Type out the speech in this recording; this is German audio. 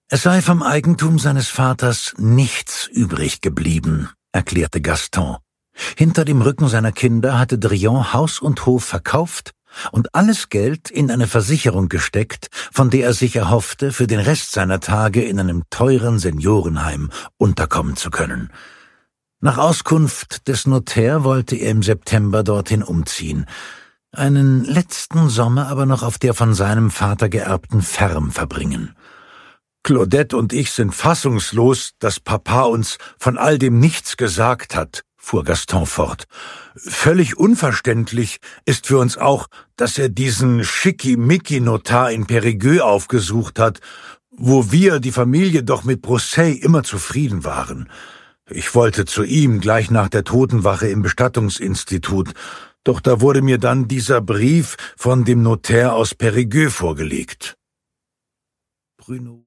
Es sei vom Eigentum seines Vaters nichts übrig geblieben, erklärte Gaston. Hinter dem Rücken seiner Kinder hatte Drillon Haus und Hof verkauft und alles Geld in eine Versicherung gesteckt, von der er sich erhoffte, für den Rest seiner Tage in einem teuren Seniorenheim unterkommen zu können. Nach Auskunft des Notars wollte er im September dorthin umziehen, einen letzten Sommer aber noch auf der von seinem Vater geerbten Ferm verbringen. »Claudette und ich sind fassungslos, dass Papa uns von all dem nichts gesagt hat«, fuhr Gaston fort. »Völlig unverständlich ist für uns auch, dass er diesen Schickimicki-Notar in Périgueux aufgesucht hat, wo wir, die Familie, doch mit Brossay immer zufrieden waren. Ich wollte zu ihm gleich nach der Totenwache im Bestattungsinstitut, doch da wurde mir dann dieser Brief von dem Notar aus Périgueux vorgelegt.« Bruno